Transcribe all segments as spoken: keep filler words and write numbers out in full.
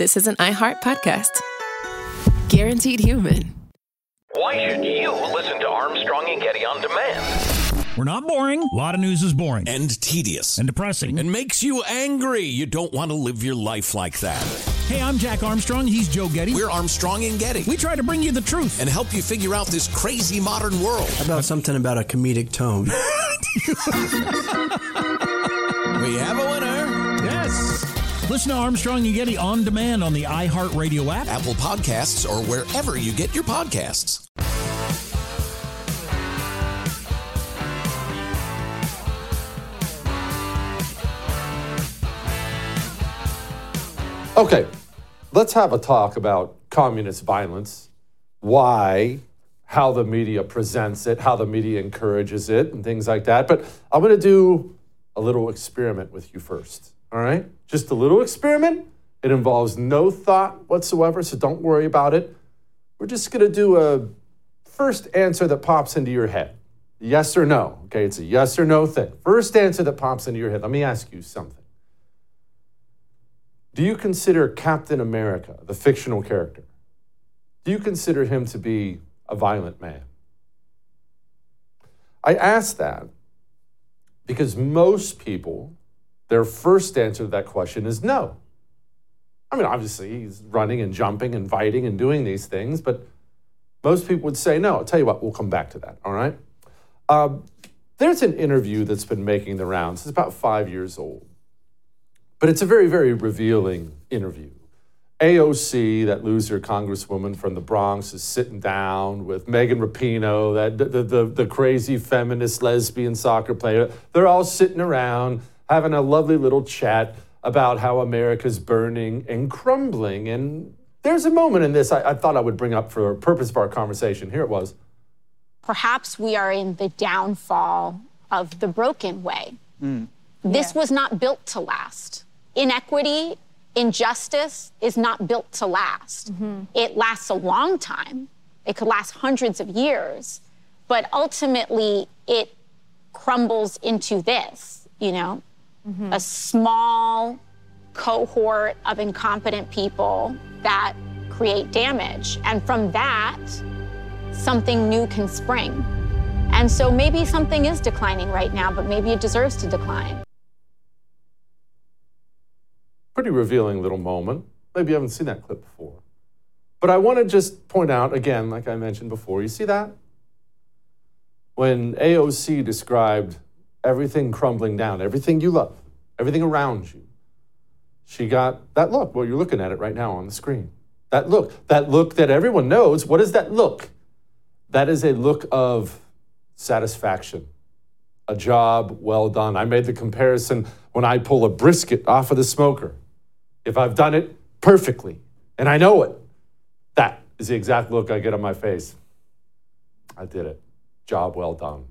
this is an iHeart podcast. Guaranteed human. Why should you listen to Armstrong and Getty on demand? We're not boring. A lot of news is boring. And tedious. And depressing. And makes you angry. You don't want to live your life like that. Hey, I'm Jack Armstrong. He's Joe Getty. We're Armstrong and Getty. We try to bring you the truth. And help you figure out this crazy modern world. How about something about a comedic tone? We have a winner. Yes. Listen to Armstrong and Getty on demand on the iHeartRadio app, Apple Podcasts, or wherever you get your podcasts. Okay, let's have a talk about communist violence, why, how the media presents it, how the media encourages it, and things like that. But I'm going to do a little experiment with you first, all right? Just a little experiment. It involves no thought whatsoever, so don't worry about it. We're just going to do a first answer that pops into your head. Yes or no, okay? It's a yes or no thing. First answer that pops into your head. Let me ask you something. Do you consider Captain America, the fictional character, do you consider him to be a violent man? I ask that because most people, their first answer to that question is no. I mean, obviously, he's running and jumping and fighting and doing these things, but most people would say no. I'll tell you what, we'll come back to that, all right? Um, there's an interview that's been making the rounds. It's about five years old. But it's a very, very revealing interview. A O C, that loser congresswoman from the Bronx, is sitting down with Megan Rapinoe, that the, the, the crazy feminist lesbian soccer player. They're all sitting around having a lovely little chat about how America's burning and crumbling. And there's a moment in this I, I thought I would bring up for the purpose of our conversation. Here it was. Perhaps we are in the downfall of the broken way. Mm. This yeah. was not built to last. Inequity, injustice is not built to last. Mm-hmm. It lasts a long time. It could last hundreds of years, but ultimately it crumbles into this, you know, mm-hmm. a small cohort of incompetent people that create damage. And from that, something new can spring. And so maybe something is declining right now, but maybe it deserves to decline. Pretty revealing little moment. Maybe you haven't seen that clip before. But I want to just point out, again, like I mentioned before, you see that? When A O C described everything crumbling down, everything you love, everything around you, she got that look. Well, you're looking at it right now on the screen. That look, that look that everyone knows. What is that look? That is a look of satisfaction. A job well done. I made the comparison when I pull a brisket off of the smoker. If I've done it perfectly, and I know it, that is the exact look I get on my face. I did it. Job well done.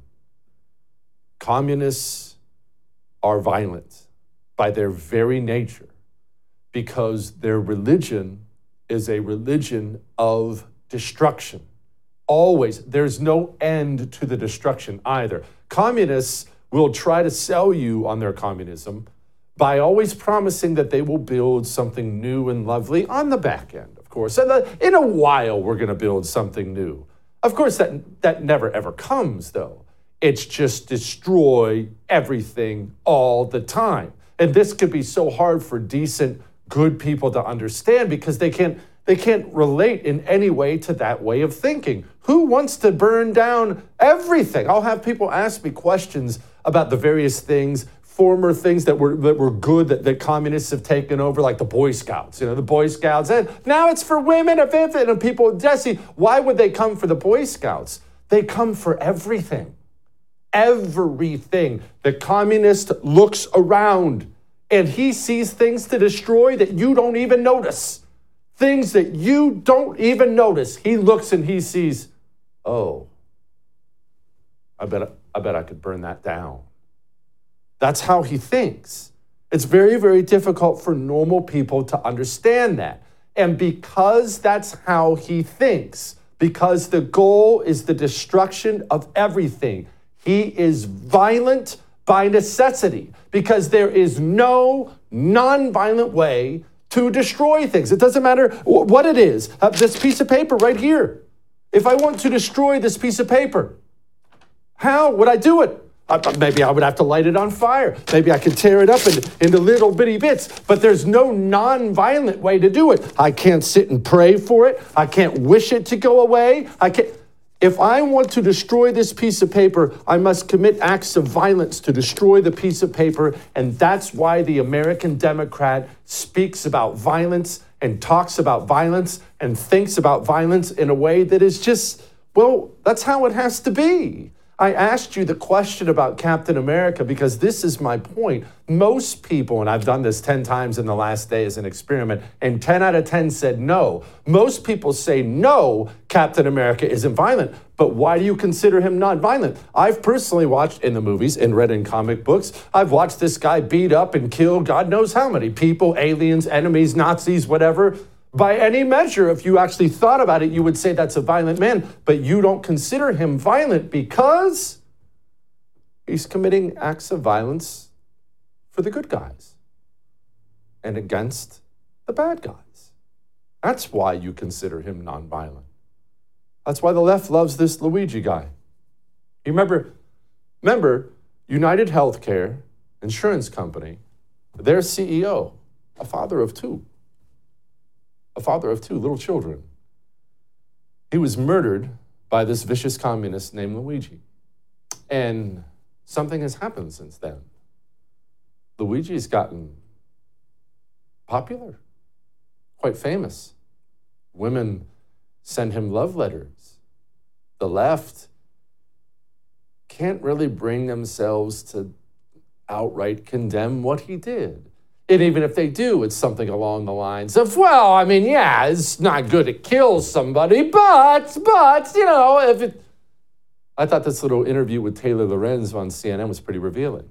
Communists are violent by their very nature because their religion is a religion of destruction. Always. There's no end to the destruction either. Communists will try to sell you on their communism by always promising that they will build something new and lovely on the back end, of course. And in a while, we're going to build something new. Of course, that, that never, ever comes, though. It's just destroy everything all the time. And this could be so hard for decent, good people to understand because they can't They can't relate in any way to that way of thinking. Who wants to burn down everything? I'll have people ask me questions about the various things, former things that were that were good that, that communists have taken over, like the Boy Scouts. You know, the Boy Scouts. And now it's for women. If if and people, Jesse, why would they come for the Boy Scouts? They come for everything. Everything. The communist looks around and he sees things to destroy that you don't even notice. Things that you don't even notice. He looks and he sees, oh, I bet, I bet I could burn that down. That's how he thinks. It's very, very difficult for normal people to understand that. And because that's how he thinks, because the goal is the destruction of everything, he is violent by necessity, because there is no nonviolent way to destroy things. It doesn't matter what it is. Uh, this piece of paper right here. If I want to destroy this piece of paper, how would I do it? Uh, maybe I would have to light it on fire. Maybe I could tear it up into, into little bitty bits. But there's no non-violent way to do it. I can't sit and pray for it. I can't wish it to go away. I can't. If I want to destroy this piece of paper, I must commit acts of violence to destroy the piece of paper. And that's why the American Democrat speaks about violence and talks about violence and thinks about violence in a way that is just, well, that's how it has to be. I asked you the question about Captain America because this is my point. Most people, and I've done this ten times in the last day as an experiment, and ten out of ten said no. Most people say no, Captain America isn't violent. But why do you consider him not violent? I've personally watched in the movies and read in comic books, I've watched this guy beat up and kill God knows how many people, aliens, enemies, Nazis, whatever. By any measure, if you actually thought about it, you would say that's a violent man, but you don't consider him violent because he's committing acts of violence for the good guys and against the bad guys. That's why you consider him nonviolent. That's why the left loves this Luigi guy. You remember, remember United Healthcare Insurance Company, their C E O, a father of two. A father of two little children. He was murdered by this vicious communist named Luigi. And something has happened since then. Luigi's gotten popular, quite famous. Women send him love letters. The left can't really bring themselves to outright condemn what he did. And even if they do, it's something along the lines of, well, I mean, yeah, it's not good to kill somebody, but, but, you know, if it... I thought this little interview with Taylor Lorenz on C N N was pretty revealing.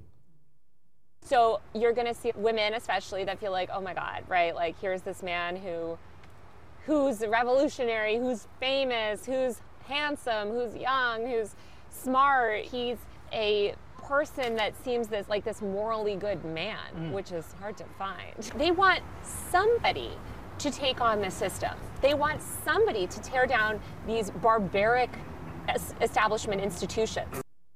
So you're going to see women especially that feel like, oh my God, right? Like, here's this man who, who's revolutionary, who's famous, who's handsome, who's young, who's smart. He's a person that seems this like this morally good man, mm. which is hard to find. They want somebody to take on the system. They want somebody to tear down these barbaric es- establishment institutions.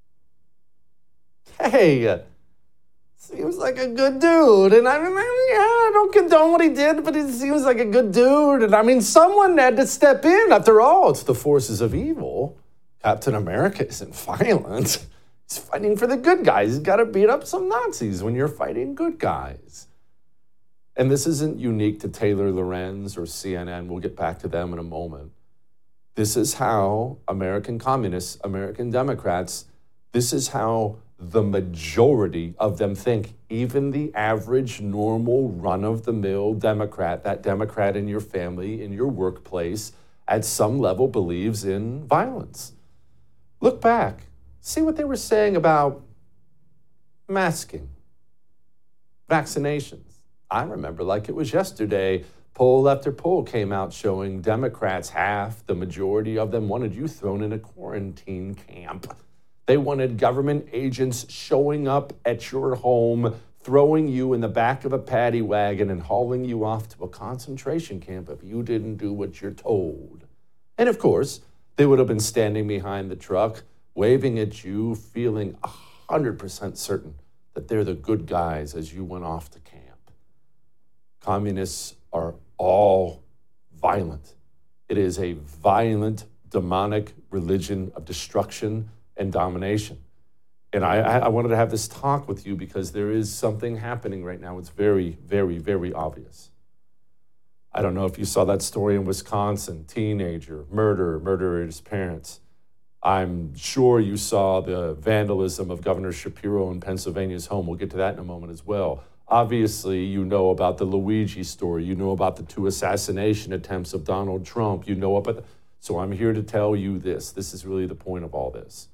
Hey, seems like a good dude. And I mean, yeah, I don't condone what he did, but he seems like a good dude. And I mean, someone had to step in. After all, it's the forces of evil. Captain America isn't violent. He's fighting for the good guys. He's got to beat up some Nazis when you're fighting good guys. And this isn't unique to Taylor Lorenz or C N N. We'll get back to them in a moment. This is how American communists, American Democrats, this is how the majority of them think. Even the average, normal, run-of-the-mill Democrat, that Democrat in your family, in your workplace, at some level believes in violence. Look back. See what they were saying about masking, vaccinations. I remember like it was yesterday, poll after poll came out showing Democrats, half, the majority of them wanted you thrown in a quarantine camp. They wanted government agents showing up at your home, throwing you in the back of a paddy wagon and hauling you off to a concentration camp if you didn't do what you're told. And of course, they would have been standing behind the truck, waving at you, feeling one hundred percent certain that they're the good guys as you went off to camp. Communists are all violent. It is a violent, demonic religion of destruction and domination. And I, I wanted to have this talk with you because there is something happening right now. It's very, very, very obvious. I don't know if you saw that story in Wisconsin, teenager, murder, murdered his parents. I'm sure you saw the vandalism of Governor Shapiro in Pennsylvania's home. We'll get to that in a moment as well. Obviously, you know about the Luigi story. You know about the two assassination attempts of Donald Trump. You know about the... So I'm here to tell you this. This is really the point of all this.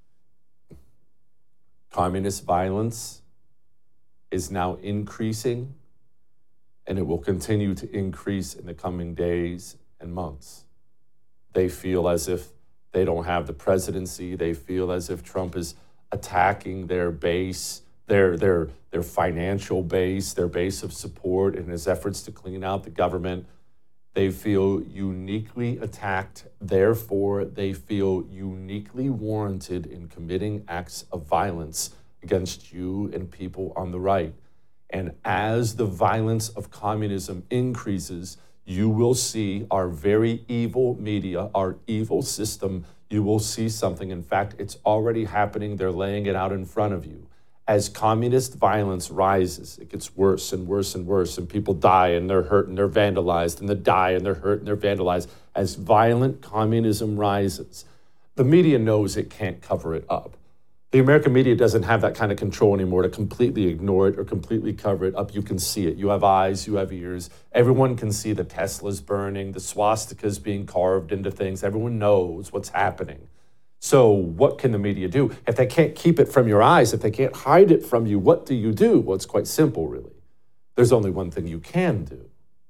Communist violence is now increasing, and it will continue to increase in the coming days and months. They feel as if they don't have the presidency. They feel as if Trump is attacking their base, their, their, their financial base, their base of support in his efforts to clean out the government. They feel uniquely attacked. Therefore, they feel uniquely warranted in committing acts of violence against you and people on the right. And as the violence of communism increases, you will see our very evil media, our evil system. You will see something. In fact, it's already happening. They're laying it out in front of you. As communist violence rises, it gets worse and worse and worse, and people die and they're hurt and they're vandalized, and they die and they're hurt and they're vandalized. As violent communism rises, the media knows it can't cover it up. The American media doesn't have that kind of control anymore to completely ignore it or completely cover it up. You can see it. You have eyes, you have ears. Everyone can see the Teslas burning, the swastikas being carved into things. Everyone knows what's happening. So what can the media do? If they can't keep it from your eyes, if they can't hide it from you, what do you do? Well, it's quite simple, really. There's only one thing you can do.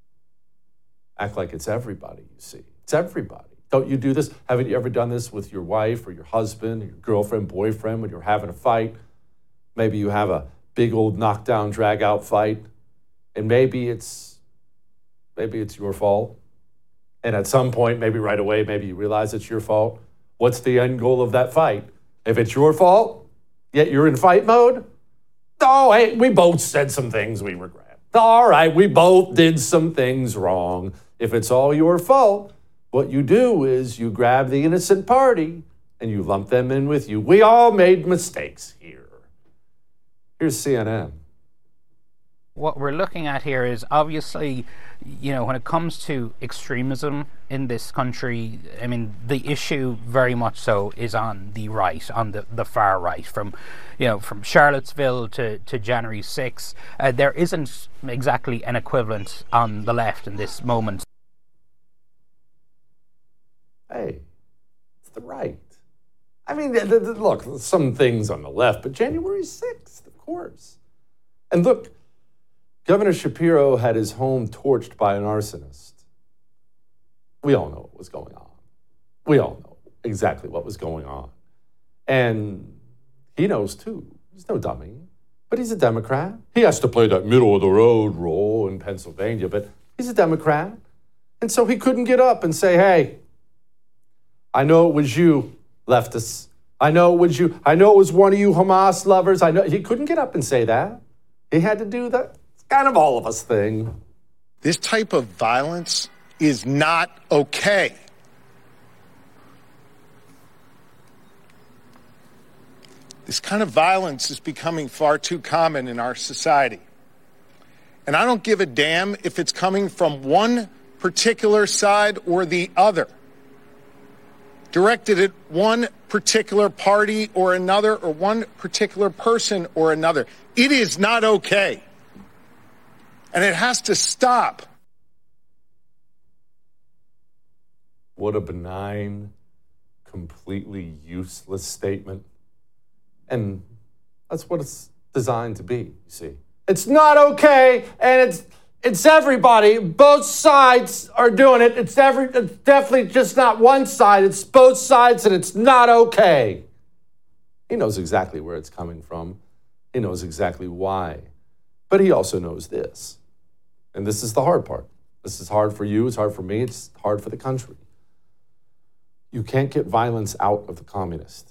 Act like it's everybody, you see. It's everybody. Don't you do this? Haven't you ever done this with your wife or your husband or your girlfriend, boyfriend when you're having a fight? Maybe you have a big old knockdown, drag-out fight, and maybe it's maybe it's your fault. And at some point, maybe right away, maybe you realize it's your fault. What's the end goal of that fight? If it's your fault, yet you're in fight mode? Oh, hey, we both said some things we regret. All right, we both did some things wrong. If it's all your fault, what you do is you grab the innocent party and you lump them in with you. We all made mistakes here. Here's C N N. What we're looking at here is obviously, you know, when it comes to extremism in this country, I mean, the issue very much so is on the right, on the, the far right, from, you know, from Charlottesville to, to January sixth. Uh, there isn't exactly an equivalent on the left in this moment. Hey, it's the right. I mean, th- th- look, some things on the left, but January sixth, of course. And look, Governor Shapiro had his home torched by an arsonist. We all know what was going on. We all know exactly what was going on. And he knows too. He's no dummy. But he's a Democrat. He has to play that middle-of-the-road role in Pennsylvania, but he's a Democrat. And so he couldn't get up and say, hey, I know it was you, leftists. I know it was you. I know it was one of you Hamas lovers. I know. He couldn't get up and say that. He had to do that. Kind of all of us thing. This type of violence is not okay. This kind of violence is becoming far too common in our society. And I don't give a damn if it's coming from one particular side or the other, directed at one particular party or another, or one particular person or another. It is not okay. And it has to stop. What a benign, completely useless statement. And that's what it's designed to be, you see. It's not okay, and it's it's everybody. Both sides are doing it. It's every it's definitely just not one side. It's both sides, and it's not okay. He knows exactly where it's coming from. He knows exactly why. But he also knows this. And this is the hard part. This is hard for you. It's hard for me. It's hard for the country. You can't get violence out of the communists.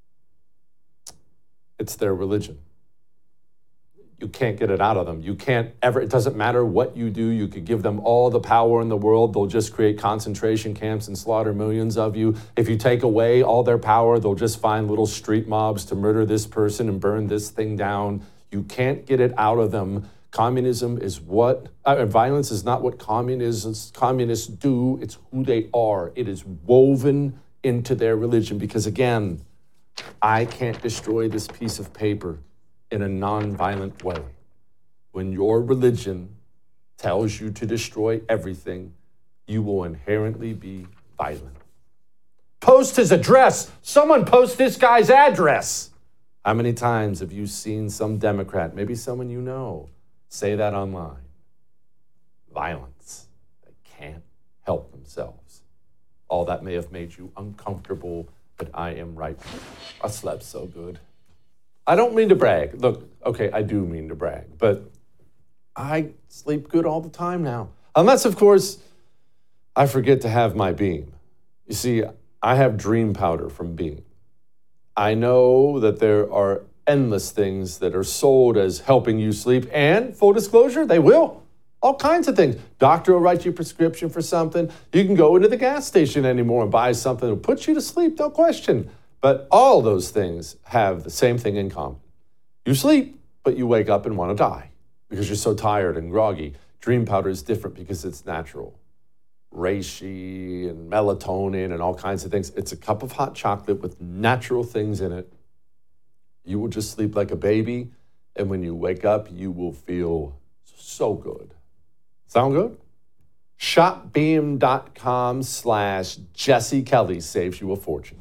It's their religion. You can't get it out of them. You can't ever, it doesn't matter what you do. You could give them all the power in the world. They'll just create concentration camps and slaughter millions of you. If you take away all their power, they'll just find little street mobs to murder this person and burn this thing down. You can't get it out of them. Communism is what, uh, violence is not what communists, communists do, it's who they are. It is woven into their religion because, again, I can't destroy this piece of paper in a non-violent way. When your religion tells you to destroy everything, you will inherently be violent. Post his address. Someone post this guy's address. How many times have you seen some Democrat, maybe someone you know, say that online? Violence. They can't help themselves. All that may have made you uncomfortable, but I am right. I slept so good. I don't mean to brag. Look, okay, I do mean to brag, but I sleep good all the time now. Unless, of course, I forget to have my Beam. You see, I have Dream Powder from Beam. I know that there are endless things that are sold as helping you sleep, and full disclosure, they will. All kinds of things. Doctor will write you a prescription for something. You can go into the gas station anymore and buy something that will put you to sleep, no question. But all those things have the same thing in common. You sleep, but you wake up and want to die because you're so tired and groggy. Dream Powder is different because it's natural. Reishi and melatonin and all kinds of things. It's a cup of hot chocolate with natural things in it. You will just sleep like a baby, and when you wake up, you will feel so good. Sound good? Shopbeam.com slash Jesse Kelly saves you a fortune.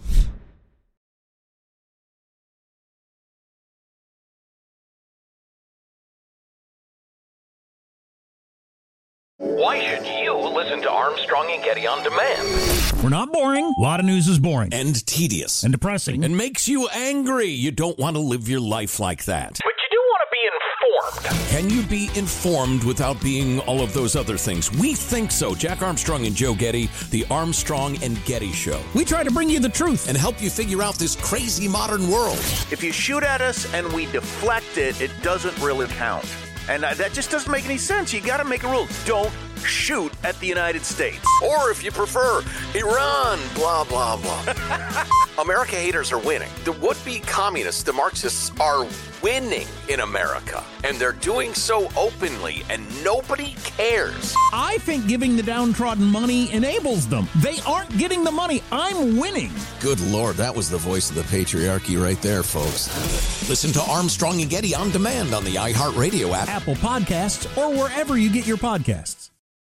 Why should you listen to Armstrong and Getty on demand? We're not boring. A lot of news is boring. And tedious. And depressing. And makes you angry. You don't want to live your life like that. But you do want to be informed. Can you be informed without being all of those other things? We think so. Jack Armstrong and Joe Getty, the Armstrong and Getty Show. We try to bring you the truth and help you figure out this crazy modern world. If you shoot at us and we deflect it, it doesn't really count. And uh, that just doesn't make any sense. You got to make a rule. Don't shoot at the United States. Or if you prefer, Iran, blah, blah, blah. America haters are winning. The would-be communists, the Marxists, are winning in America. And they're doing so openly, and nobody cares. I think giving the downtrodden money enables them. They aren't getting the money. I'm winning. Good Lord, that was the voice of the patriarchy right there, folks. Listen to Armstrong and Getty on demand on the iHeartRadio app, Apple Podcasts, or wherever you get your podcasts.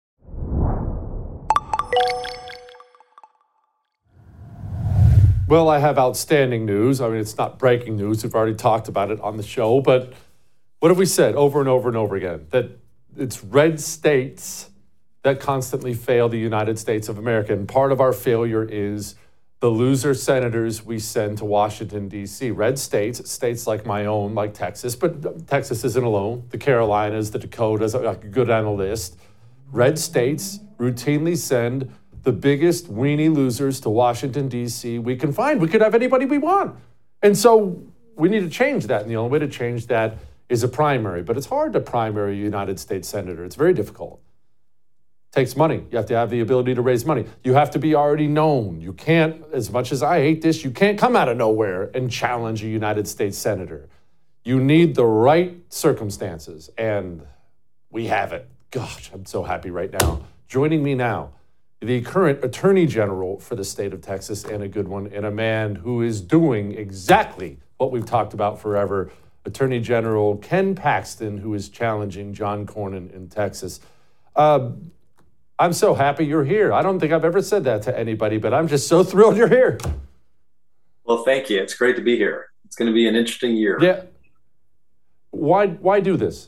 Well, I have outstanding news. I mean, it's not breaking news. We've already talked about it on the show. But what have we said over and over and over again? That it's red states that constantly fail the United States of America. And part of our failure is the loser senators we send to Washington, D C. Red states, states like my own, like Texas, but Texas isn't alone. The Carolinas, the Dakotas, I could go down a list. Red states routinely send the biggest weenie losers to Washington, D C we can find. We could have anybody we want. And so we need to change that. And the only way to change that is a primary. But it's hard to primary a United States senator. It's very difficult. It takes money. You have to have the ability to raise money. You have to be already known. You can't, as much as I hate this, you can't come out of nowhere and challenge a United States senator. You need the right circumstances. And we have it. Gosh, I'm so happy right now. Joining me now, the current Attorney General for the state of Texas, and a good one, and a man who is doing exactly what we've talked about forever, Attorney General Ken Paxton, who is challenging John Cornyn in Texas. Uh, I'm so happy you're here. I don't think I've ever said that to anybody, but I'm just so thrilled you're here. Well, thank you. It's great to be here. It's going to be an interesting year. Yeah. Why, why do this?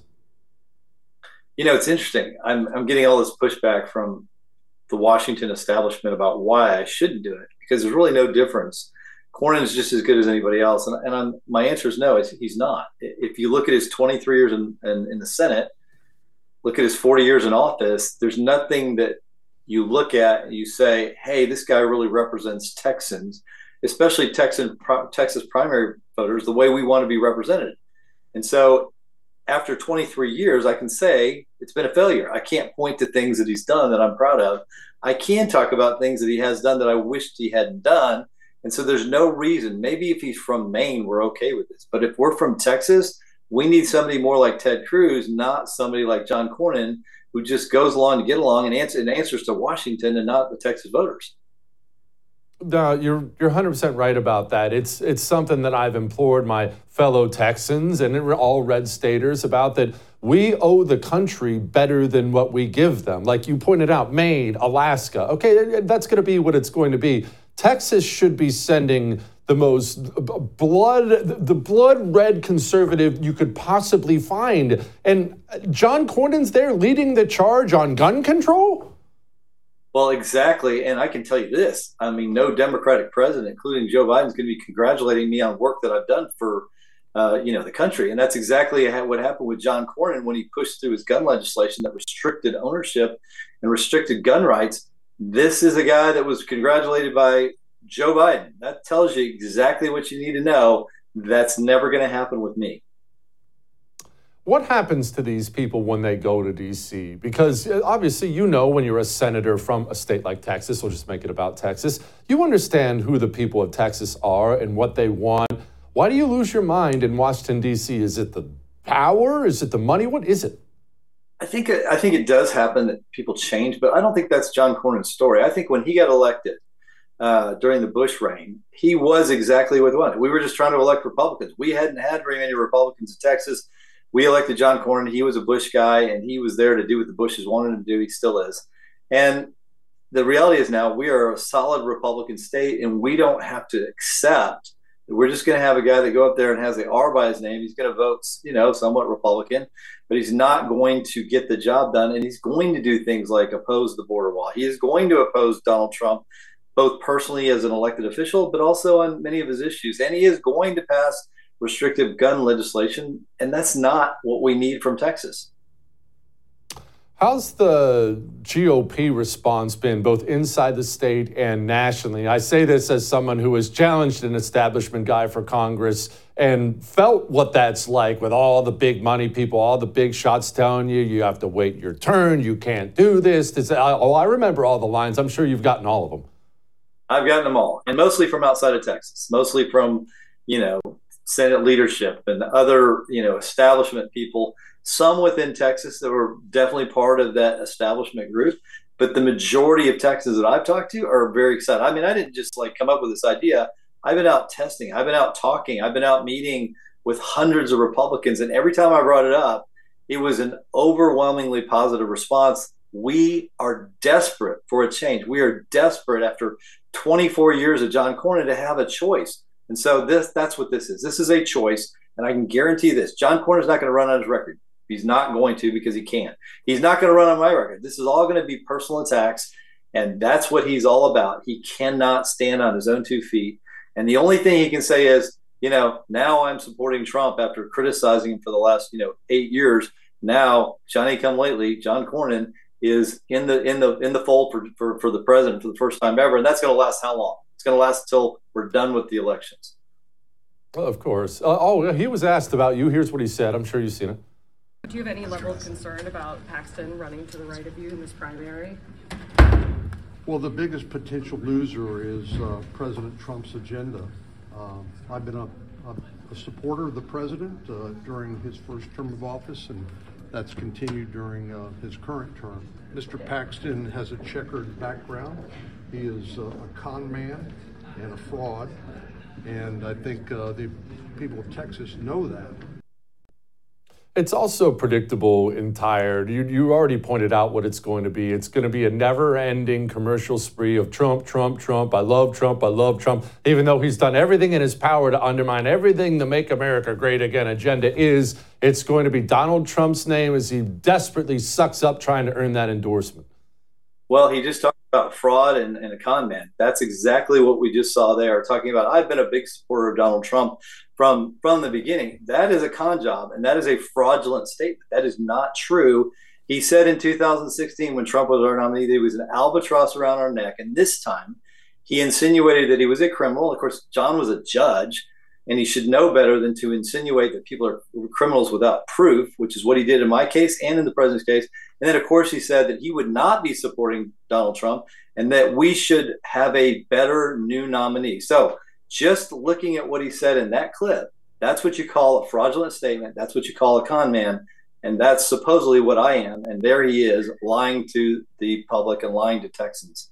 You know, it's interesting. I'm, I'm getting all this pushback from the Washington establishment about why I shouldn't do it, because there's really no difference. Cornyn is just as good as anybody else. And, and I'm, my answer is no, he's not. If you look at his twenty-three years in, in, in the Senate, look at his forty years in office, there's nothing that you look at and you say, hey, this guy really represents Texans, especially Texan, Texas primary voters, the way we want to be represented. And so after twenty-three years, I can say it's been a failure. I can't point to things that he's done that I'm proud of. I can talk about things that he has done that I wished he hadn't done. And so there's no reason. Maybe if he's from Maine, we're okay with this. But if we're from Texas, we need somebody more like Ted Cruz, not somebody like John Cornyn, who just goes along to get along and, answer, and answers to Washington and not the Texas voters. No, you're you're one hundred percent right about that. It's it's something that I've implored my fellow Texans and all red staters about, that we owe the country better than what we give them. Like you pointed out, Maine, Alaska. Okay, that's going to be what it's going to be. Texas should be sending the most blood, the blood red conservative you could possibly find. And John Cornyn's there leading the charge on gun control? Well, exactly. And I can tell you this. I mean, no Democratic president, including Joe Biden, is going to be congratulating me on work that I've done for uh, you know, the country. And that's exactly what happened with John Cornyn when he pushed through his gun legislation that restricted ownership and restricted gun rights. This is a guy that was congratulated by Joe Biden. That tells you exactly what you need to know. That's never going to happen with me. What happens to these people when they go to D C? Because obviously, you know, when you're a senator from a state like Texas, we'll just make it about Texas, you understand who the people of Texas are and what they want. Why do you lose your mind in Washington, D C? Is it the power? Is it the money? What is it? I think I think it does happen that people change, but I don't think that's John Cornyn's story. I think when he got elected uh, during the Bush reign, he was exactly what he wanted. We were just trying to elect Republicans. We hadn't had very many Republicans in Texas. We elected John Cornyn. He was a Bush guy, and he was there to do what the Bushes wanted him to do. He still is. And the reality is now we are a solid Republican state, and we don't have to accept that we're just going to have a guy that go up there and has the R by his name. He's going to vote, you know, somewhat Republican, but he's not going to get the job done, and he's going to do things like oppose the border wall. He is going to oppose Donald Trump, both personally as an elected official, but also on many of his issues. And he is going to pass restrictive gun legislation, and that's not what we need from Texas. How's the G O P response been both inside the state and nationally? I say this as someone who has challenged an establishment guy for Congress and felt what that's like with all the big money people, all the big shots telling you, you have to wait your turn, you can't do this. this oh, I remember all the lines. I'm sure you've gotten all of them. I've gotten them all, and mostly from outside of Texas, mostly from, you know, Senate leadership and other, you know, establishment people, some within Texas that were definitely part of that establishment group. But the majority of Texans that I've talked to are very excited. I mean, I didn't just like come up with this idea. I've been out testing. I've been out talking. I've been out meeting with hundreds of Republicans. And every time I brought it up, it was an overwhelmingly positive response. We are desperate for a change. We are desperate after twenty-four years of John Cornyn to have a choice. And so this that's what this is. This is a choice. And I can guarantee this. John Cornyn's not going to run on his record. He's not going to because he can't. He's not going to run on my record. This is all going to be personal attacks. And that's what he's all about. He cannot stand on his own two feet. And the only thing he can say is, you know, now I'm supporting Trump after criticizing him for the last, you know, eight years. Now, Johnny come lately, John Cornyn is in the in the in the fold for, for, for the president for the first time ever. And that's going to last how long? It's going to last until we're done with the elections. Well, of course. Uh, oh, he was asked about you. Here's what he said. I'm sure you've seen it. Do you have any level of concern about Paxton running to the right of you in this primary? Well, the biggest potential loser is uh, President Trump's agenda. Uh, I've been a, a, a supporter of the president uh, during his first term of office, and that's continued during uh, his current term. Mister Paxton has a checkered background. He is uh, a con man and a fraud, and I think uh, the people of Texas know that. It's also predictable and tired. You, you already pointed out what it's going to be. It's going to be a never-ending commercial spree of Trump, Trump, Trump. I love Trump. I love Trump. Even though he's done everything in his power to undermine everything the Make America Great Again agenda is, it's going to be Donald Trump's name as he desperately sucks up trying to earn that endorsement. Well, he just talked about fraud and, and a con man. That's exactly what we just saw there. Talking about, I've been a big supporter of Donald Trump from, from the beginning. That is a con job, and that is a fraudulent statement. That is not true. He said in two thousand sixteen, when Trump was our nominee, that he was an albatross around our neck. And this time, he insinuated that he was a criminal. Of course, John was a judge, and he should know better than to insinuate that people are criminals without proof, which is what he did in my case and in the president's case. And then, of course, he said that he would not be supporting Donald Trump and that we should have a better new nominee. So just looking at what he said in that clip, that's what you call a fraudulent statement. That's what you call a con man. And that's supposedly what I am. And there he is lying to the public and lying to Texans.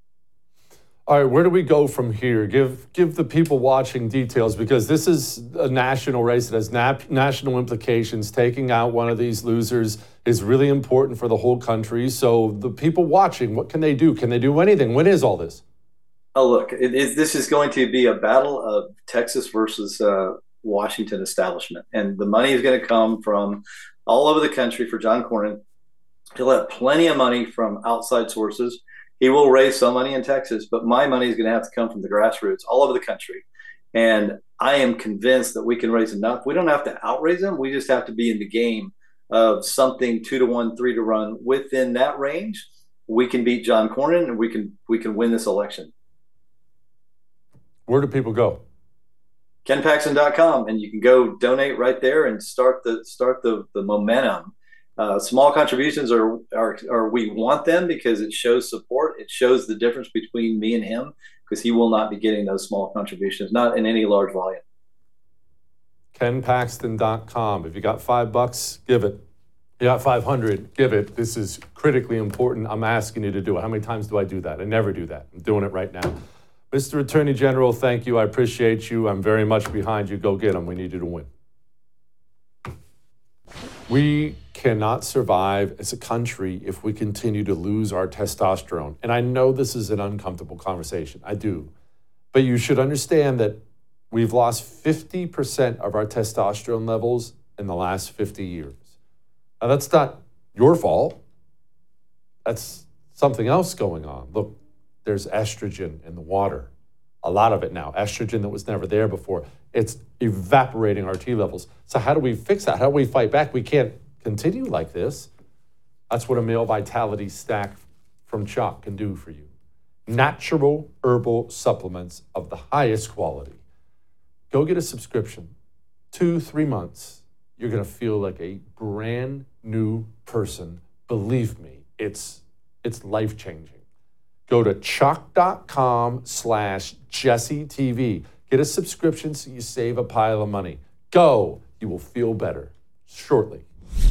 All right, where do we go from here? Give give the people watching details, because this is a national race that has nap, national implications. Taking out one of these losers is really important for the whole country. So the people watching, what can they do? Can they do anything? When is all this? Oh, look, it, it, this is going to be a battle of Texas versus uh, Washington establishment. And the money is going to come from all over the country for John Cornyn. He'll have plenty of money from outside sources. He will raise some money in Texas, but my money is going to have to come from the grassroots all over the country. And I am convinced that we can raise enough. We don't have to outraise them. We just have to be in the game of something two to one, three to run within that range. We can beat John Cornyn, and we can we can win this election. Where do people go? Ken Paxton dot com, and you can go donate right there and start the start the the momentum. Uh, small contributions are, are are we want them because it shows support. It shows the difference between me and him, because he will not be getting those small contributions, not in any large volume. Ken Paxton dot com. If you got five bucks, give it. You got five hundred, give it. This is critically important. I'm asking you to do it. How many times do I do that? I never do that. I'm doing it right now. Mister Attorney General, thank you. I appreciate you. I'm very much behind you. Go get them. We need you to win. We cannot survive as a country if we continue to lose our testosterone. And I know this is an uncomfortable conversation. I do. But you should understand that we've lost fifty percent of our testosterone levels in the last fifty years. Now, that's not your fault. That's something else going on. Look, there's estrogen in the water. A lot of it now. Estrogen that was never there before. It's evaporating our T levels. So how do we fix that? How do we fight back? We can't continue like this. That's what a male vitality stack from Choq can do for you. Natural herbal supplements of the highest quality. Go get a subscription. Two, three months. You're going to feel like a brand new person. Believe me, it's, it's life-changing. Go to Choq.com slash JesseTV. Get a subscription so you save a pile of money. Go. You will feel better shortly.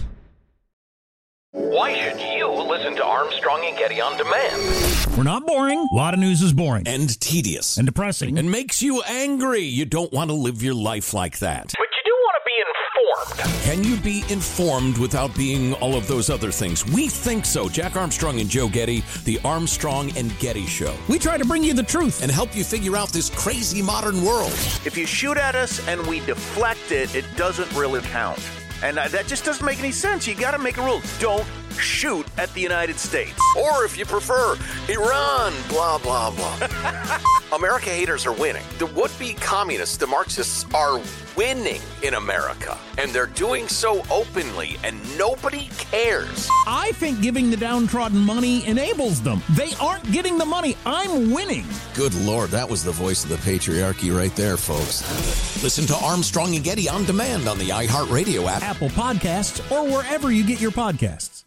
Why should you listen to Armstrong and Getty on demand? We're not boring. A lot of news is boring. And tedious. And depressing. And makes you angry. You don't want to live your life like that. But you do want to be informed. Can you be informed without being all of those other things? We think so. Jack Armstrong and Joe Getty, the Armstrong and Getty Show. We try to bring you the truth and help you figure out this crazy modern world. If you shoot at us and we deflect it, it doesn't really count. And that just doesn't make any sense. You got to make a rule. Don't shoot at the United States. Or if you prefer, Iran, blah, blah, blah. America haters are winning. The would-be communists, the Marxists, are winning in America. And they're doing so openly, and nobody cares. I think giving the downtrodden money enables them. They aren't getting the money. I'm winning. Good Lord, that was the voice of the patriarchy right there, folks. Listen to Armstrong and Getty on demand on the iHeartRadio app, Apple Podcasts, or wherever you get your podcasts.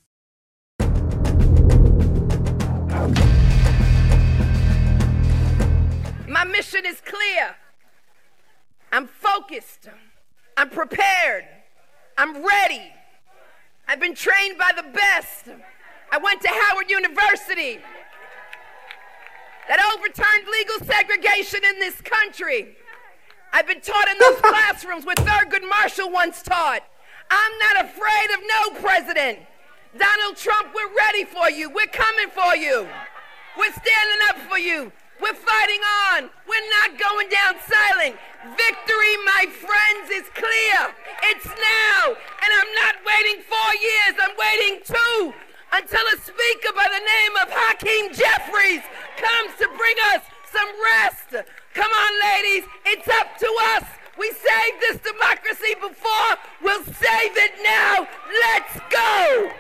My mission is clear. I'm focused. I'm prepared. I'm ready. I've been trained by the best. I went to Howard University that overturned legal segregation in this country. I've been taught in those classrooms where Thurgood Marshall once taught. I'm not afraid of no president. Donald Trump, we're ready for you. We're coming for you. We're standing up for you. We're fighting on. We're not going down silent. Victory, my friends, is clear. It's now. And I'm not waiting four years. I'm waiting two until a speaker by the name of Hakeem Jeffries comes to bring us some rest. Come on, ladies. It's up to us. We saved this democracy before. We'll save it now. Let's go.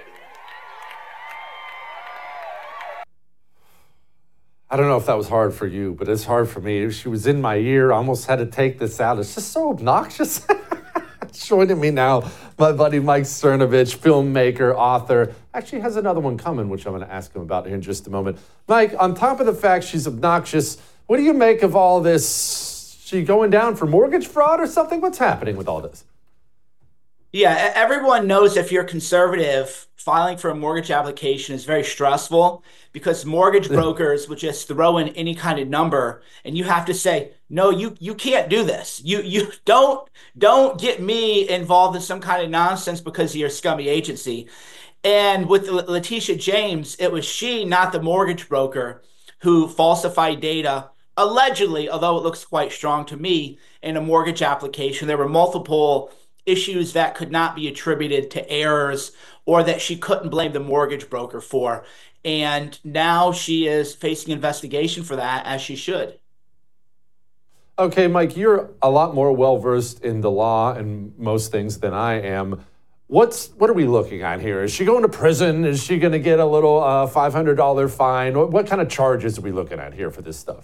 I don't know if that was hard for you, but it's hard for me. She was in my ear. I almost had to take this out. It's just so obnoxious. Joining me now, my buddy Mike Cernovich, filmmaker, author. Actually has another one coming, which I'm going to ask him about here in just a moment. Mike, on top of the fact she's obnoxious, what do you make of all this? She going down for mortgage fraud or something? What's happening with all this? Yeah, everyone knows if you're conservative, filing for a mortgage application is very stressful because mortgage brokers would just throw in any kind of number and you have to say, no, you you can't do this. You you don't don't get me involved in some kind of nonsense because you're a scummy agency. And with Letitia James, it was she, not the mortgage broker, who falsified data, allegedly, although it looks quite strong to me, in a mortgage application. There were multiple issues that could not be attributed to errors or that she couldn't blame the mortgage broker for. And now she is facing investigation for that, as she should. Okay, Mike, you're a lot more well-versed in the law and most things than I am. What's What are we looking at here? Is she going to prison? Is she going to get a little uh, five hundred dollars fine? What, what kind of charges are we looking at here for this stuff?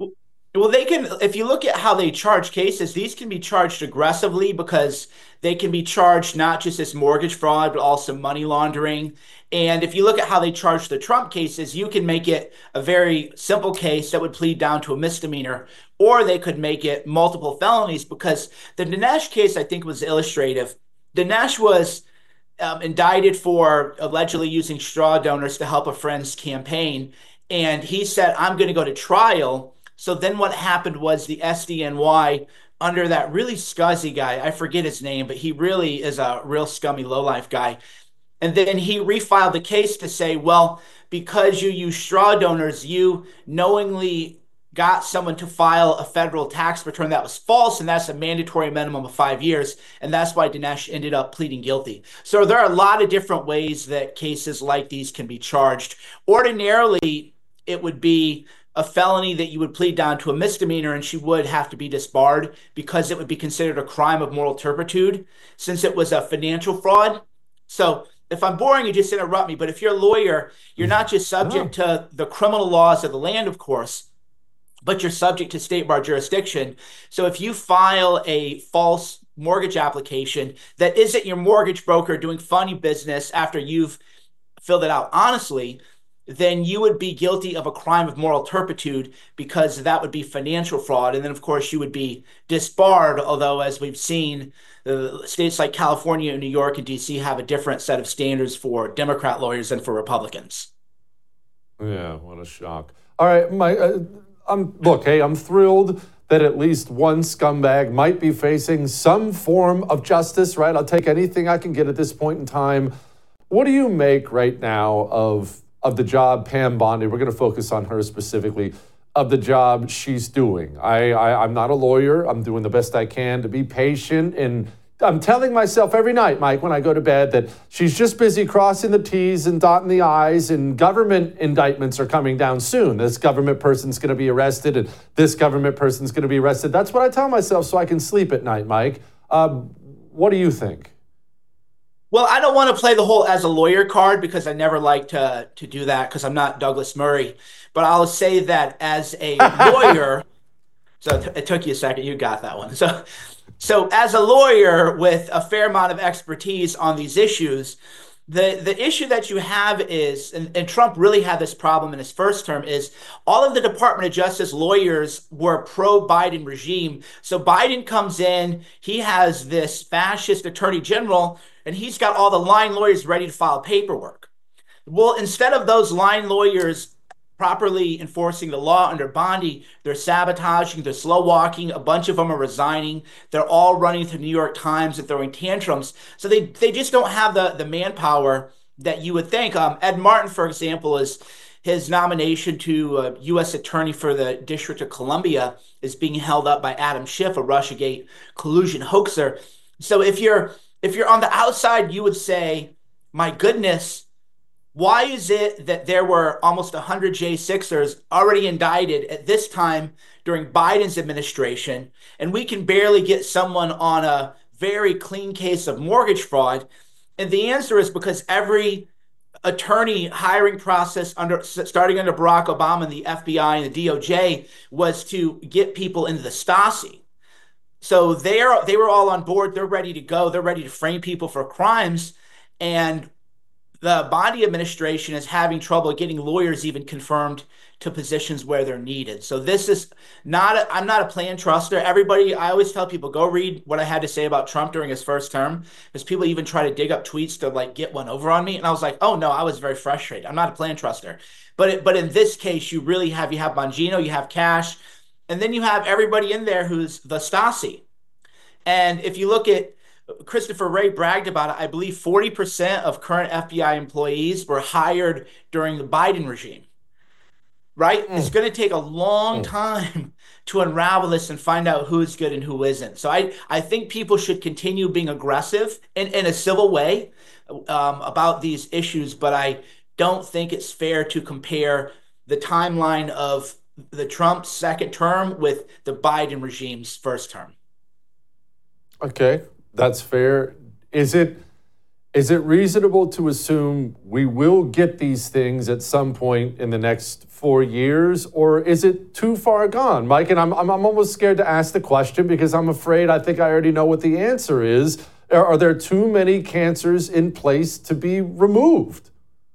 Well, they can, if you look at how they charge cases, these can be charged aggressively because they can be charged not just as mortgage fraud, but also money laundering. And if you look at how they charge the Trump cases, you can make it a very simple case that would plead down to a misdemeanor, or they could make it multiple felonies, because the Dinesh case, I think, was illustrative. Dinesh was um, indicted for allegedly using straw donors to help a friend's campaign. And he said, I'm going to go to trial. So then what happened was the S D N Y, under that really scuzzy guy, I forget his name, but he really is a real scummy lowlife guy. And then he refiled the case to say, well, because you use straw donors, you knowingly got someone to file a federal tax return that was false, and that's a mandatory minimum of five years. And that's why Dinesh ended up pleading guilty. So there are a lot of different ways that cases like these can be charged. Ordinarily, it would be a felony that you would plead down to a misdemeanor, and she would have to be disbarred because it would be considered a crime of moral turpitude since it was a financial fraud. So if I'm boring you, just interrupt me. But if you're a lawyer, you're not just subject no. to the criminal laws of the land, of course, but you're subject to state bar jurisdiction. So if you file a false mortgage application that isn't your mortgage broker doing funny business after you've filled it out honestly, then you would be guilty of a crime of moral turpitude, because that would be financial fraud. And then, of course, you would be disbarred, although, as we've seen, uh, states like California and New York and D C have a different set of standards for Democrat lawyers than for Republicans. Yeah, what a shock. All right, my, uh, I'm, look, hey, I'm thrilled that at least one scumbag might be facing some form of justice, right? I'll take anything I can get at this point in time. What do you make right now of of the job Pam Bondi, we're going to focus on her specifically, of the job she's doing? I, I, I'm not a lawyer. I'm doing the best I can to be patient. And I'm telling myself every night, Mike, when I go to bed, that she's just busy crossing the T's and dotting the I's, and government indictments are coming down soon. This government person's going to be arrested, and this government person's going to be arrested. That's what I tell myself so I can sleep at night, Mike. Um, what do you think? Well, I don't want to play the whole as a lawyer card, because I never like to to do that, because I'm not Douglas Murray. But I'll say that as a lawyer, so it took you a second, you got that one. So, so as a lawyer with a fair amount of expertise on these issues, the the issue that you have is, and, and Trump really had this problem in his first term, is all of the Department of Justice lawyers were pro-Biden regime. So Biden comes in, he has this fascist attorney general, and he's got all the line lawyers ready to file paperwork. Well, instead of those line lawyers properly enforcing the law under Bondi, they're sabotaging, they're slow walking. A bunch of them are resigning. They're all running to the New York Times and throwing tantrums. So they, they just don't have the, the manpower that you would think. Um, Ed Martin, for example, is his nomination to uh, U S attorney for the District of Columbia is being held up by Adam Schiff, a Russiagate collusion hoaxer. So if you're If you're on the outside, you would say, my goodness, why is it that there were almost one hundred J sixers already indicted at this time during Biden's administration, and we can barely get someone on a very clean case of mortgage fraud? And the answer is because every attorney hiring process under starting under Barack Obama and the F B I and the D O J was to get people into the Stasi. So they're, they were all on board. They're ready to go. They're ready to frame people for crimes. And the Bondi administration is having trouble getting lawyers even confirmed to positions where they're needed. So this is not, a, I'm not a plan truster. Everybody, I always tell people, go read what I had to say about Trump during his first term, because people even try to dig up tweets to like get one over on me. And I was like, oh no, I was very frustrated. I'm not a plan truster. But, it, but in this case, you really have, you have Bongino, you have Cash, and then you have everybody in there who's the Stasi. And if you look at, Christopher Wray bragged about it, I believe forty percent of current F B I employees were hired during the Biden regime, right? Mm. It's going to take a long mm. time to unravel this and find out who's good and who isn't. So I, I think people should continue being aggressive in, in a civil way um, about these issues, but I don't think it's fair to compare the timeline of the Trump second term with the Biden regime's first term. Okay, that's fair. Is it is it reasonable to assume we will get these things at some point in the next four years, or is it too far gone, Mike? And I'm I'm, I'm almost scared to ask the question because I'm afraid I think I already know what the answer is. Are, are there too many cancers in place to be removed?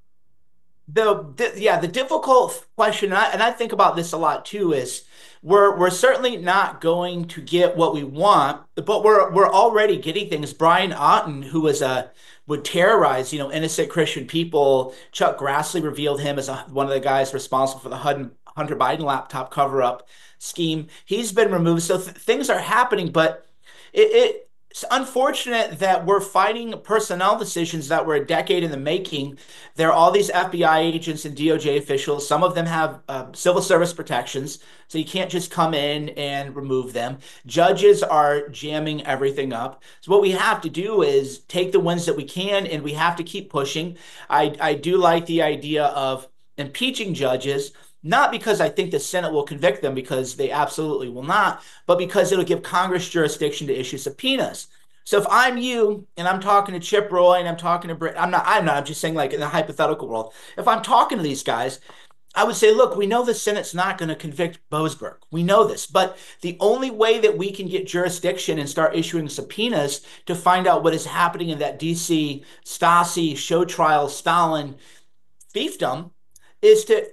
The, the yeah, the difficult question, and I, and I think about this a lot too, is we're we're certainly not going to get what we want, but we're we're already getting things. Brian Otten, who was a would terrorize, you know, innocent Christian people. Chuck Grassley revealed him as a, one of the guys responsible for the Hunter Biden laptop cover-up scheme. He's been removed, so th- things are happening, but it. it It's unfortunate that we're fighting personnel decisions that were a decade in the making. There are all these F B I agents and D O J officials. Some of them have uh, civil service protections, so you can't just come in and remove them. Judges are jamming everything up. So what we have to do is take the wins that we can, and we have to keep pushing. I, I do like the idea of impeaching judges, not because I think the Senate will convict them, because they absolutely will not, but because it'll give Congress jurisdiction to issue subpoenas. So if I'm you and I'm talking to Chip Roy and I'm talking to Britt, I'm not, I'm not, I'm just saying, like, in the hypothetical world, if I'm talking to these guys, I would say, look, we know the Senate's not going to convict Boasberg. We know this, but the only way that we can get jurisdiction and start issuing subpoenas to find out what is happening in that D C Stasi show trial Stalin fiefdom is to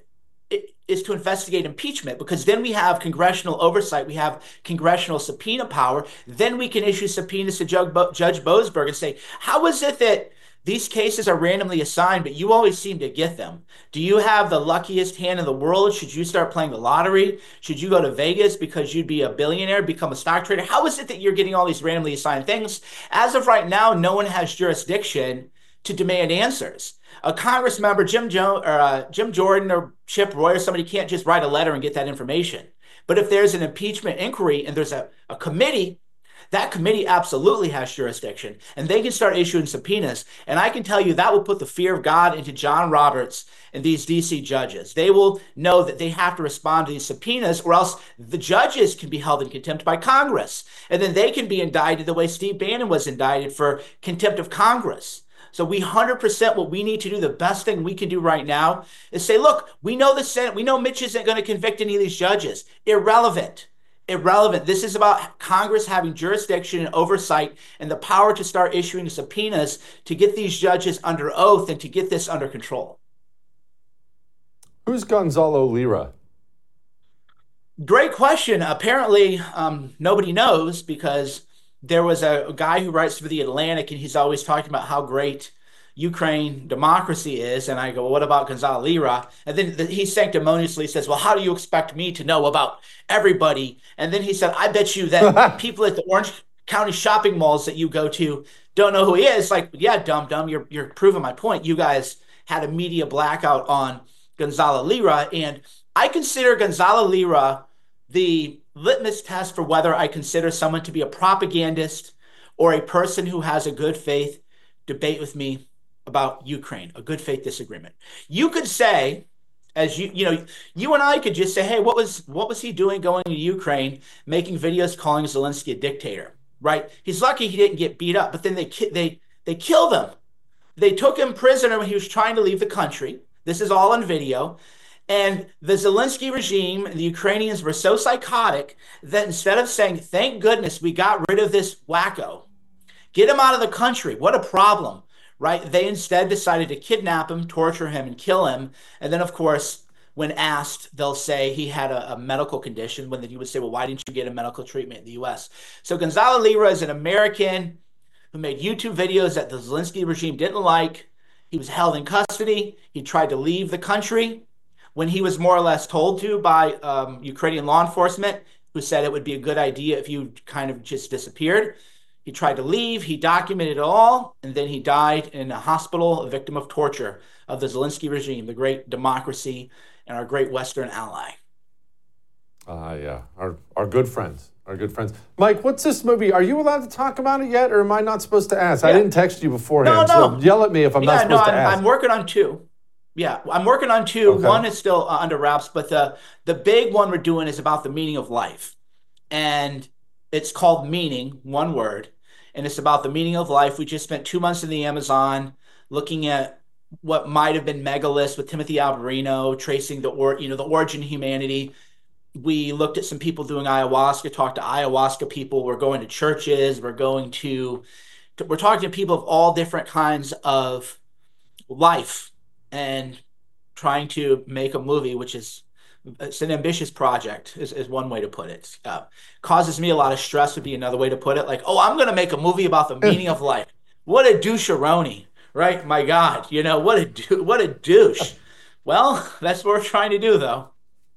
is to investigate impeachment, because then we have congressional oversight, we have congressional subpoena power, then we can issue subpoenas to Judge, Bo- Judge Boasberg and say, how is it that these cases are randomly assigned, but you always seem to get them? Do you have the luckiest hand in the world? Should you start playing the lottery? Should you go to Vegas because you'd be a billionaire, become a stock trader? How is it that you're getting all these randomly assigned things? As of right now, no one has jurisdiction to demand answers. A Congress member, Jim, jo- or, uh, Jim Jordan or Chip Roy or somebody can't just write a letter and get that information. But if there's an impeachment inquiry and there's a, a committee, that committee absolutely has jurisdiction, and they can start issuing subpoenas. And I can tell you that will put the fear of God into John Roberts and these D C judges. They will know that they have to respond to these subpoenas, or else the judges can be held in contempt by Congress. And then they can be indicted the way Steve Bannon was indicted for contempt of Congress. So we one hundred percent what we need to do, the best thing we can do right now is say, look, we know the Senate, we know Mitch isn't going to convict any of these judges. Irrelevant. Irrelevant. This is about Congress having jurisdiction and oversight and the power to start issuing subpoenas to get these judges under oath and to get this under control. Who's Gonzalo Lira? Great question. Apparently, um, nobody knows, because there was a, a guy who writes for The Atlantic, and he's always talking about how great Ukraine democracy is. And I go, well, what about Gonzalo Lira? And then the, he sanctimoniously says, well, how do you expect me to know about everybody? And then he said, I bet you that people at the Orange County shopping malls that you go to don't know who he is. Like, yeah, dumb, dumb, you're, you're proving my point. You guys had a media blackout on Gonzalo Lira. And I consider Gonzalo Lira the litmus test for whether I consider someone to be a propagandist or a person who has a good faith debate with me about Ukraine, a good faith disagreement. You could say, as you, you know, you and I could just say, hey, what was, what was he doing going to Ukraine, making videos calling Zelensky a dictator, right? He's lucky he didn't get beat up, but then they, they, they killed him. They took him prisoner when he was trying to leave the country. This is all on video. And the Zelensky regime and the Ukrainians were so psychotic that instead of saying, thank goodness we got rid of this wacko, get him out of the country, what a problem, right? They instead decided to kidnap him, torture him, and kill him. And then, of course, when asked, they'll say he had a, a medical condition, when you would say, well, why didn't you get a medical treatment in the U S? So Gonzalo Lira is an American who made YouTube videos that the Zelensky regime didn't like. He was held in custody. He tried to leave the country when he was more or less told to by um, Ukrainian law enforcement, who said it would be a good idea if you kind of just disappeared. He tried to leave, he documented it all, and then he died in a hospital, a victim of torture of the Zelensky regime, the great democracy and our great Western ally. Ah, uh, yeah, our, our good friends, our good friends. Mike, what's this movie? Are you allowed to talk about it yet, or am I not supposed to ask? Yeah. I didn't text you beforehand, no, no. So yell at me if I'm yeah, not supposed no, to I'm, ask. I'm working on two. Yeah, I'm working on two. Okay. One is still uh, under wraps, but the the big one we're doing is about the meaning of life. And it's called Meaning, one word. And it's about the meaning of life. We just spent two months in the Amazon looking at what might have been megaliths with Timothy Alberino, tracing the or you know the origin of humanity. We looked at some people doing ayahuasca, talked to ayahuasca people. We're going to churches. We're going to, we're talking to people of all different kinds of life and trying to make a movie, which is, it's an ambitious project, is, is one way to put it. Uh, causes me a lot of stress would be another way to put it. Like, oh, I'm going to make a movie about the meaning of life. What a douche-a-roni, right? My God, you know, what a, what a douche. Well, that's what we're trying to do, though.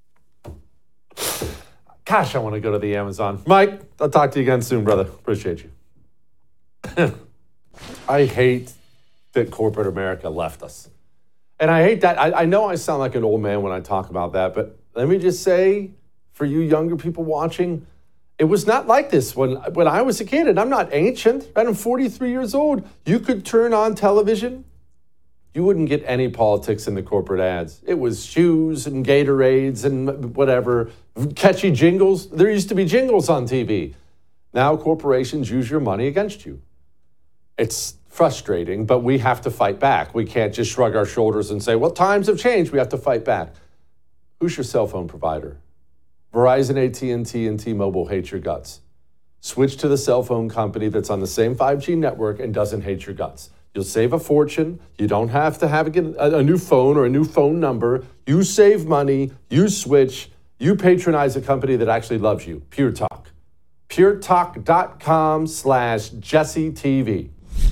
Gosh, I want to go to the Amazon. Mike, I'll talk to you again soon, brother. Appreciate you. I hate that corporate America left us. And I hate that. I, I know I sound like an old man when I talk about that, but let me just say, for you younger people watching, it was not like this when, when I was a kid, and I'm not ancient, right? I'm forty-three years old. You could turn on television. You wouldn't get any politics in the corporate ads. It was shoes and Gatorades and whatever, catchy jingles. There used to be jingles on T V. Now corporations use your money against you. It's frustrating, but we have to fight back. We can't just shrug our shoulders and say, well, times have changed. We have to fight back. Who's your cell phone provider? Verizon, A T and T, and T-Mobile hate your guts. Switch to the cell phone company that's on the same five G network and doesn't hate your guts. You'll save a fortune. You don't have to have a, a new phone or a new phone number. You save money. You switch. You patronize a company that actually loves you. Pure Talk. puretalk.com slash Jesse TV.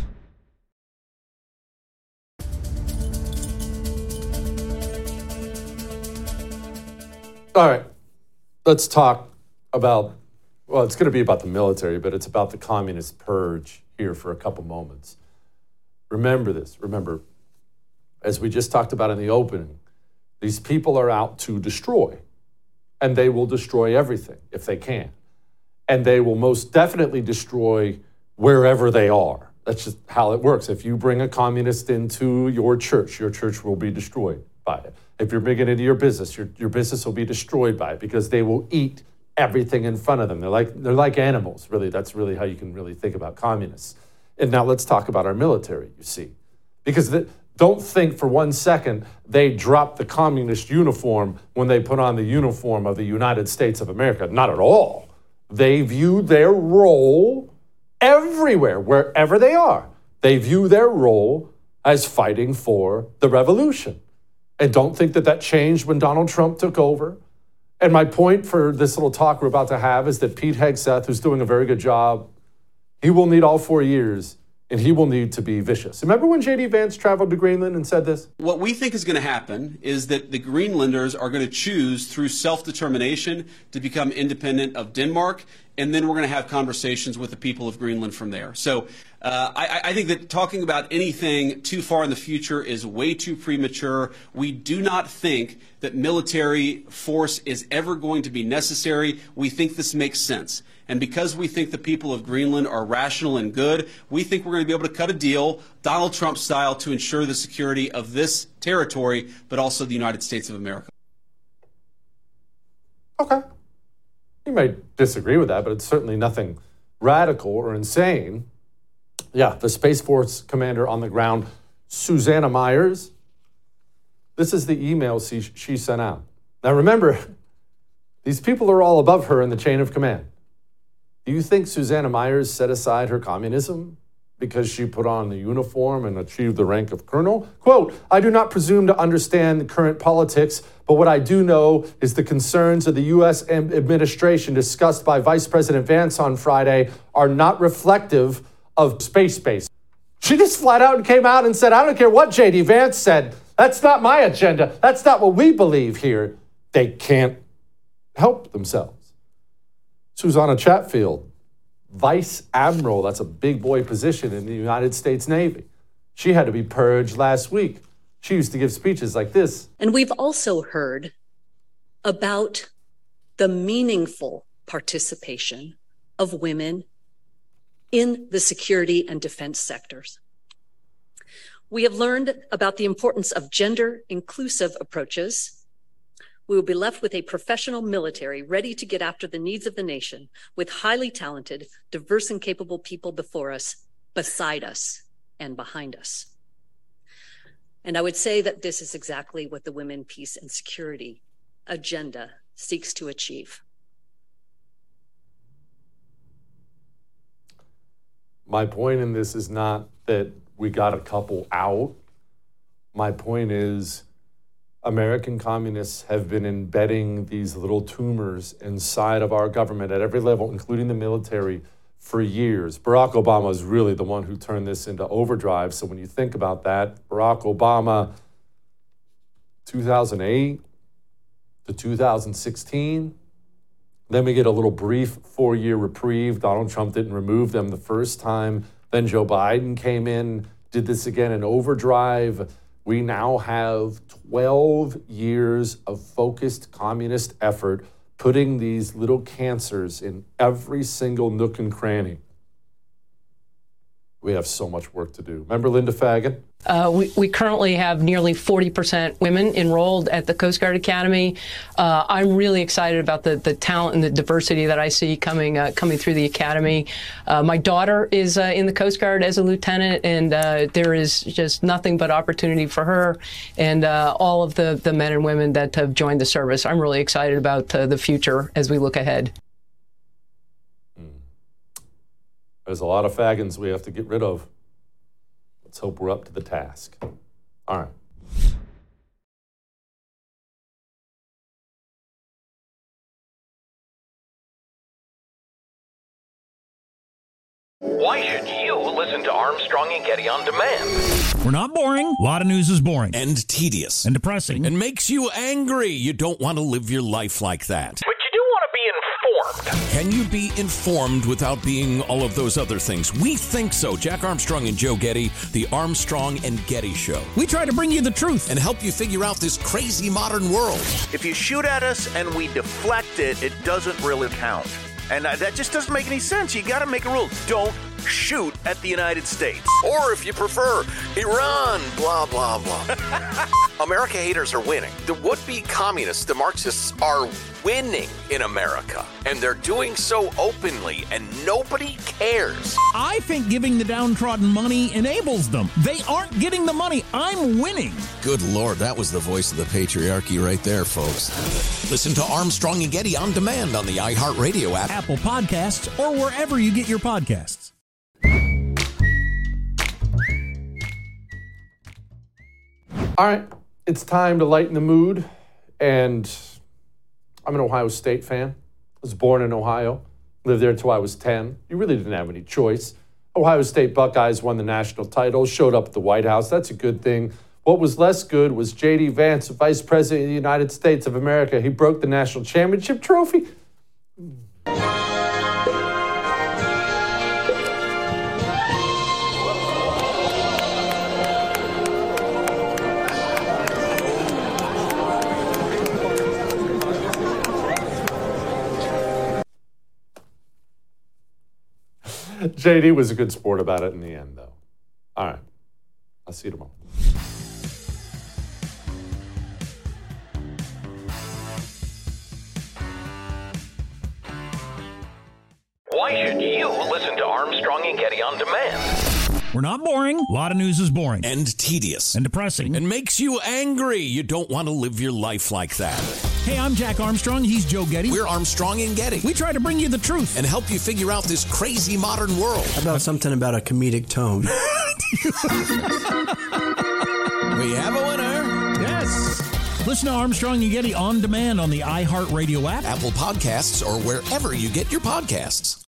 All right. Let's talk about, well, it's going to be about the military, but it's about the communist purge here for a couple moments. Remember this. Remember, as we just talked about in the opening, these people are out to destroy, and they will destroy everything if they can. And they will most definitely destroy wherever they are. That's just how it works. If you bring a communist into your church, your church will be destroyed by it. If you're bringing it into your business, your, your business will be destroyed by it because they will eat everything in front of them. They're like, they're like animals, really. That's really how you can really think about communists. And now let's talk about our military, you see. Because the, don't think for one second they dropped the communist uniform when they put on the uniform of the United States of America. Not at all. They view their role everywhere, wherever they are. They view their role as fighting for the revolution. And don't think that that changed when Donald Trump took over. And my point for this little talk we're about to have is that Pete Hegseth, who's doing a very good job, he will need all four years, and he will need to be vicious. Remember when J D Vance traveled to Greenland and said this? What we think is going to happen is that the Greenlanders are going to choose through self-determination to become independent of Denmark, and then we're going to have conversations with the people of Greenland from there. So uh, I, I think that talking about anything too far in the future is way too premature. We do not think that military force is ever going to be necessary. We think this makes sense. And because we think the people of Greenland are rational and good, we think we're going to be able to cut a deal, Donald Trump style, to ensure the security of this territory, but also the United States of America. Okay. You may disagree with that, but it's certainly nothing radical or insane. Yeah, the Space Force commander on the ground, Susanna Myers. This is the email she, she sent out. Now remember, these people are all above her in the chain of command. Do you think Susanna Myers set aside her communism because she put on the uniform and achieved the rank of colonel? Quote, I do not presume to understand the current politics, but what I do know is the concerns of the U S administration discussed by Vice President Vance on Friday are not reflective of space base. She just flat out came out and said, I don't care what J D Vance said. That's not my agenda. That's not what we believe here. They can't help themselves. Susanna Chatfield, Vice Admiral, that's a big boy position in the United States Navy. She had to be purged last week. She used to give speeches like this. And we've also heard about the meaningful participation of women in the security and defense sectors. We have learned about the importance of gender-inclusive approaches. We will be left with a professional military ready to get after the needs of the nation, with highly talented, diverse, and capable people before us, beside us, and behind us. And I would say that this is exactly what the Women, Peace, and Security agenda seeks to achieve. My point in this is not that we got a couple out. My point is American communists have been embedding these little tumors inside of our government at every level, including the military, for years. Barack Obama is really the one who turned this into overdrive. So when you think about that, Barack Obama, two thousand eight to two thousand sixteen, then we get a little brief four-year reprieve. Donald Trump didn't remove them the first time. Then Joe Biden came in, did this again in overdrive. We now have twelve years of focused communist effort putting these little cancers in every single nook and cranny. We have so much work to do. Remember Linda Fagan? Uh, we, we currently have nearly forty percent women enrolled at the Coast Guard Academy. Uh, I'm really excited about the, the talent and the diversity that I see coming uh, coming through the Academy. Uh, my daughter is uh, in the Coast Guard as a lieutenant, and uh, there is just nothing but opportunity for her and uh, all of the, the men and women that have joined the service. I'm really excited about uh, the future as we look ahead. There's a lot of Fagans we have to get rid of. Let's hope we're up to the task. All right. Why should you listen to Armstrong and Getty on demand? We're not boring. A lot of news is boring. And tedious. And depressing. And makes you angry. You don't want to live your life like that. But you do want to be informed. Can you be informed without being all of those other things? We think so. Jack Armstrong and Joe Getty, the Armstrong and Getty Show. We try to bring you the truth and help you figure out this crazy modern world. If you shoot at us and we deflect it, it doesn't really count. And uh, that just doesn't make any sense. You got to make a rule. Don't shoot at the United States. Or if you prefer, Iran, blah, blah, blah. America haters are winning. The would-be communists, the Marxists, are winning in America. And they're doing so openly, and nobody cares. I think giving the downtrodden money enables them. They aren't getting the money. I'm winning. Good Lord, that was the voice of the patriarchy right there, folks. Listen to Armstrong and Getty on demand on the iHeartRadio app, Apple Podcasts, or wherever you get your podcasts. All right, it's time to lighten the mood. And I'm an Ohio State fan. I was born in Ohio, lived there until I was ten. You really didn't have any choice. Ohio State Buckeyes won the national title, showed up at the White House. That's a good thing. What was less good was J D Vance, Vice President of the United States of America. He broke the national championship trophy. J D was a good sport about it in the end, though. All right. I'll see you tomorrow. Why should you listen to Armstrong and Getty on demand? We're not boring. A lot of news is boring. And tedious. And depressing. And makes you angry. You don't want to live your life like that. Hey, I'm Jack Armstrong. He's Joe Getty. We're Armstrong and Getty. We try to bring you the truth and help you figure out this crazy modern world. How about something about a comedic tone? We have a winner. Yes. Listen to Armstrong and Getty on demand on the iHeartRadio app, Apple Podcasts, or wherever you get your podcasts.